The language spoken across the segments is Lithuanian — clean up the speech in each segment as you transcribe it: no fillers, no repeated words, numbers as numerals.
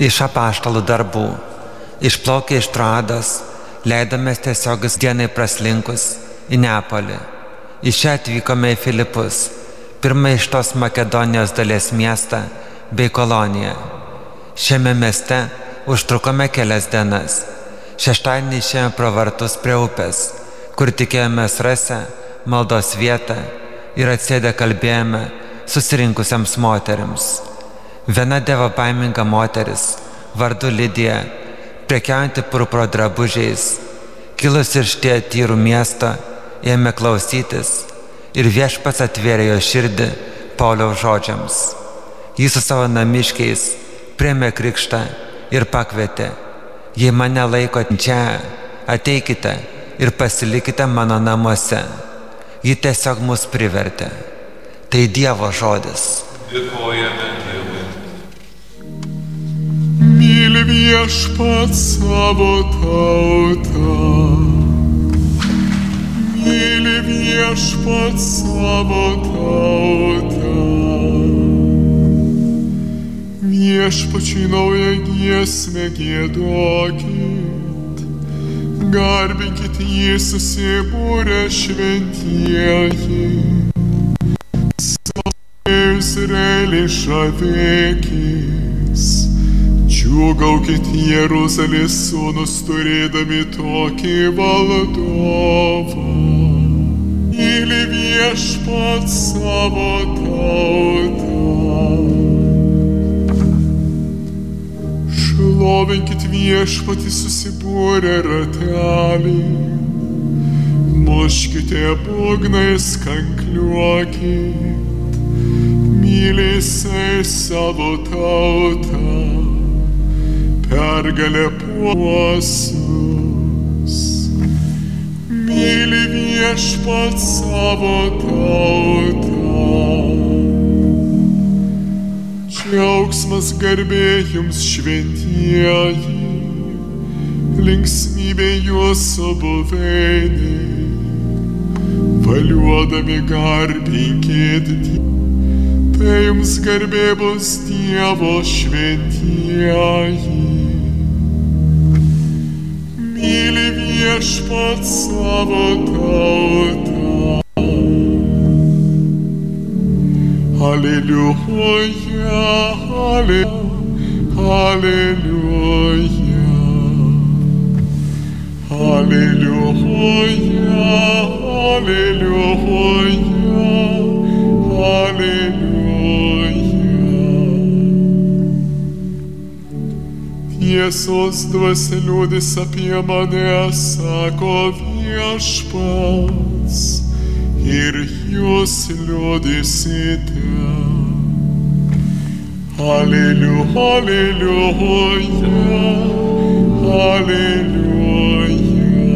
Iš apaštalų darbų. Išplaukę iš Troados, leidomės tiesiog dienai praslinkus į Neapolį. Iš čia atvykome į Filipus, pirmą iš tos Makedonijos dalies miestą bei koloniją. Šiame mieste užtrukome kelias dienas. Šeštadienį išėjome pro vartus prie upės, kur tikėjomės rasę maldos vietą ir atsėdę kalbėjome susirinkusiems moterims. Viena dievobaiminga moteris, vardu Lidija, prekiaujanti purpuro drabužiais, kilusi iš Tyrų miesto, ėmė klausytis ir Viešpats atvėrė jo širdį Pauliaus žodžiams. Jis su savo namiškiais priėmė krikštą ir pakvietė: jei mane laikote čia, ateikite ir pasilikite mano namuose. Ji tiesiog mus privertė. Tai Dievo žodis. Dėkojame Dievui. Myli Viešpats savo tautą. Myli Viešpats savo tautą. Viešpačiui naują giesmę giedokit, garbinkit jį susibūrę šventieji. Savo Izraelį žavėkis, džiūgaukit Jeruzalės sūnus turėdami tokį valdovą. Myli Viešpats savo tautą. Šlovinkit Viešpatį susibūrę ratelį, muškite būgnais, kankliuokit, myli jisai savo tautą, pergalę puosus. Myli Viešpats savo tautą. Džiaugsmas garbė jums šventieji, linksmybė jūsų buveiniai, valiuodami garbinkit Dievą, tai jums garbė bus Dievo šventieji. Myli Viešpats savo tautą. Halleluja, halleluja, halleluja, halleluja, halleluja. Tiesos dvasia liudys apie mane, sako Viešpats, ir jūs liudysite. Halleluja, halleluja, halleluja.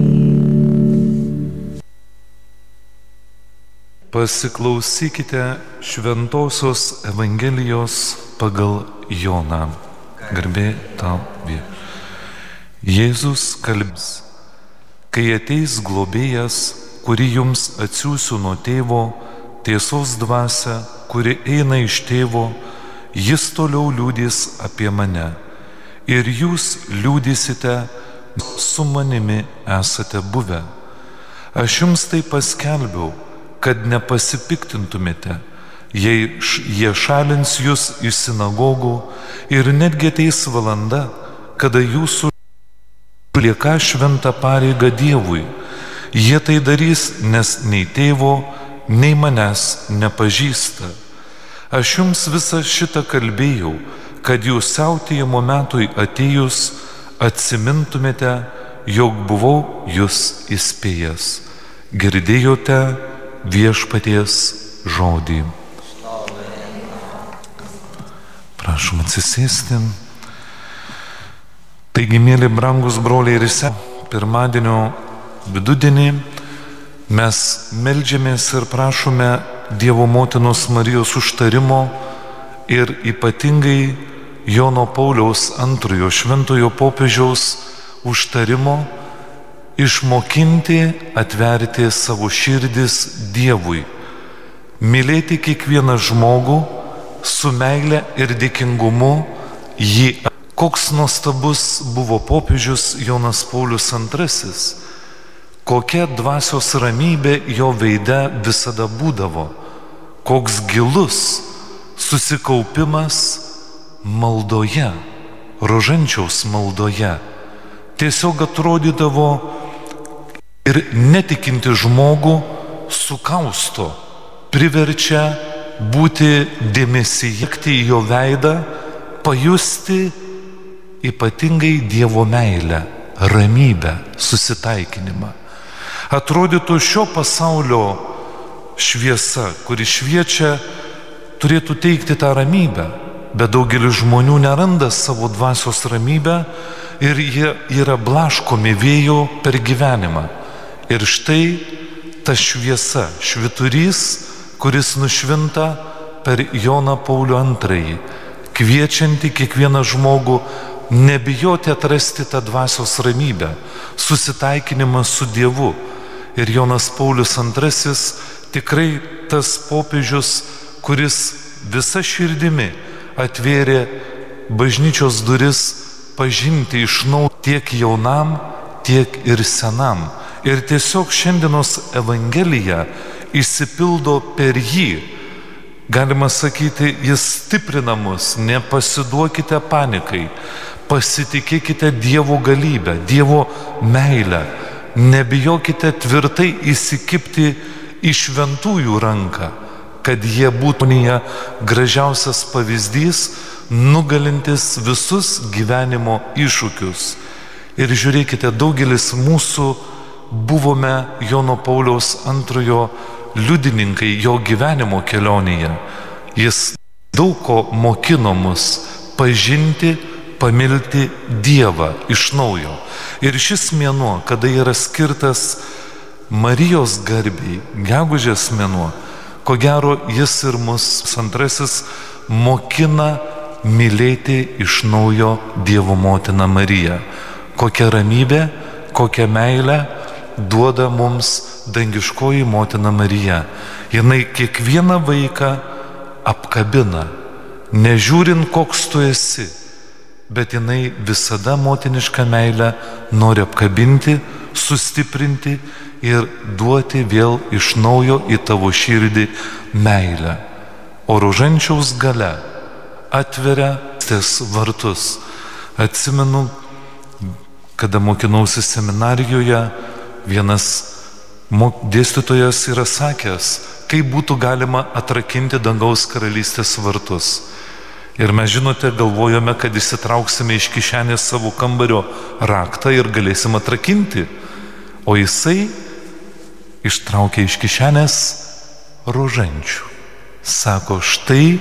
Pasiklausykite Šventosios Evangelijos pagal Joną. Garbė tau, Viešpatie. Jėzus kalbės: kai ateis globėjas, kurį jums atsiųsiu nuo tėvo, tiesos dvasia, kuri eina iš tėvo, jis toliau liudys apie mane. Ir jūs liudysite, su manimi esate buvę. Aš jums tai paskelbiau, kad nepasipiktintumėte, jei jie šalins jūs iš sinagogų, ir netgi ateis valanda, kada jūsų lieka šventą pareigą Dievui. Jie tai darys, nes nei tėvo, nei manęs nepažįsta. Aš jums visą šitą kalbėjau, kad jūs siautėjimo metui atėjus atsimintumėte, jog buvau jūs įspėjęs. Girdėjote Viešpaties žodį. Prašom atsisėsti. Taigi, mėly brangus broliai ir sesės, pirmadienio vidudienį mes meldžiamės ir prašome Dievo motinos Marijos užtarimo ir ypatingai Jono Pauliaus II šventojo popiežiaus užtarimo išmokinti atverti savo širdis Dievui, mylėti kiekvieną žmogų su meile ir dėkingumu jį Koks nuostabus buvo popiežius Jonas Paulius II, kokia dvasios ramybė jo veide visada būdavo, koks gilus susikaupimas maldoje, rožančiaus maldoje. Tiesiog atrodydavo ir netikinti žmogų sukausto, priverčia būti dėmesyje į jo veidą, pajusti ypatingai Dievo meilę, ramybę, susitaikinimą. Atrodytų šio pasaulio šviesa, kuri šviečia, turėtų teikti tą ramybę, bet daugelis žmonių neranda savo dvasios ramybę ir jie yra blaškomi vėjo per gyvenimą. Ir štai ta šviesa, švyturys, kuris nušvinta per Joną Paulių II, kviečianti kiekvieną žmogų nebijoti atrasti tą dvasios ramybę, susitaikinimą su Dievu. Ir Jonas Paulius II tikrai tas popiežius, kuris visa širdimi atvėrė bažnyčios duris pažinti iš naujo tiek jaunam, tiek ir senam. Ir tiesiog šiandienos Evangelija išsipildo per jį. Galima sakyti, jis stiprina mus, nepasiduokite panikai, pasitikėkite Dievo galybę, Dievo meilę, nebijokite tvirtai įsikibti į šventųjų ranką, kad jie būtų gražiausias pavyzdys, nugalintis visus gyvenimo iššūkius. Ir žiūrėkite, daugelis mūsų buvome Jono Pauliaus II liudininkai jo gyvenimo kelionėje. Jis daug ko mokino mus pažinti, pamilti Dievą iš naujo. Ir šis mėnuo, kada yra skirtas Marijos garbei, gegužės mėnuo, ko gero jis ir mus antrasis mokina mylėti iš naujo Dievo motiną Mariją. Kokia ramybė, kokia meilė duoda mums dangiškoji motina Marija. Jinai kiekvieną vaiką apkabina, nežiūrint koks tu esi, bet jinai visada motinišką meilę nori apkabinti, sustiprinti ir duoti vėl iš naujo į tavo širdį meilę. O rožančiaus gale atveria ties vartus. Atsimenu, kada mokinausi seminarijoje, vienas dėstytojas yra sakęs, kaip būtų galima atrakinti dangaus karalystės vartus. Ir mes, žinote, galvojame, kad įsitrauksime iš kišenės savo kambario raktą ir galėsim atrakinti. O jisai ištraukė iš kišenės rožančių. Sako, štai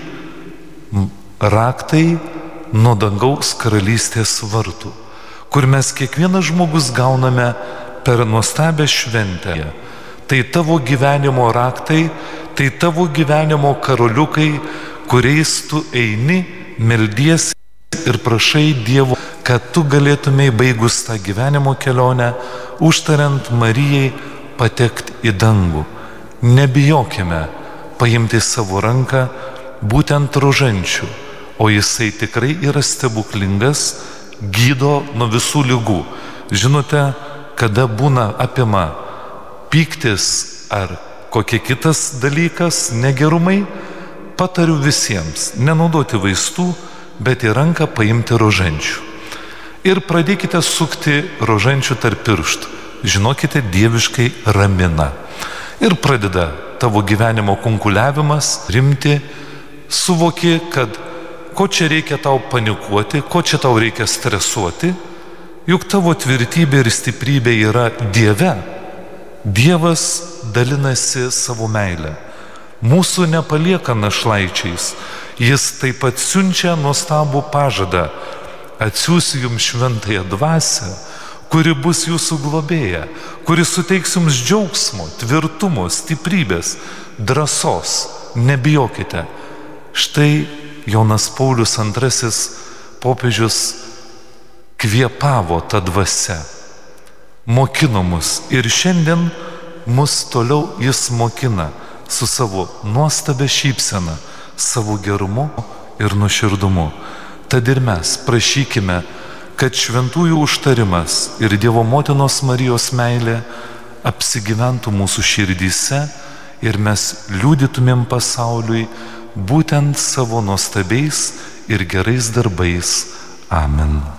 raktai nuo dangaus karalystės vartų, kur mes kiekvienas žmogus gauname per nuostabią šventę. Tai tavo gyvenimo raktai, tai tavo gyvenimo karoliukai, kuriais tu eini, meldiesi ir prašai Dievo, kad tu galėtumei baigus tą gyvenimo kelionę, užtariant Marijai patekti į dangų. Nebijokime paimti savo ranką būtent rožančių, o jisai tikrai yra stebuklingas, gydo nuo visų ligų. Žinote, kada būna apima pyktis ar kokie kitas dalykas, negerumai, patariu visiems nenaudoti vaistų, bet į ranką paimti rožančių. Ir pradėkite sukti rožančių tarp pirštų. Žinokite, dieviškai ramina. Ir pradeda tavo gyvenimo kunkuliavimas rimti, suvoki, kad ko čia reikia tau panikuoti, ko čia tau reikia stresuoti, juk tavo tvirtybė ir stiprybė yra Dieve. Dievas dalinasi savo meilę. Mūsų nepalieka našlaičiais. Jis taip pat siunčia nuostabų pažadą. Atsiųsiu jums šventąją dvasią, kuri bus jūsų globėja, kuri suteiks jums džiaugsmo, tvirtumo, stiprybės, drąsos. Nebijokite. Štai Jonas Paulius II popiežius kvėpavo tą dvasią, mokino mus ir šiandien mus toliau jis mokina su savo nuostabia šypsena, savo gerumu ir nuoširdumu. Tad ir mes prašykime, kad šventųjų užtarimas ir Dievo motinos Marijos meilė apsigyventų mūsų širdyse ir mes liudytumėm pasauliui būtent savo nuostabiais ir gerais darbais. Amen.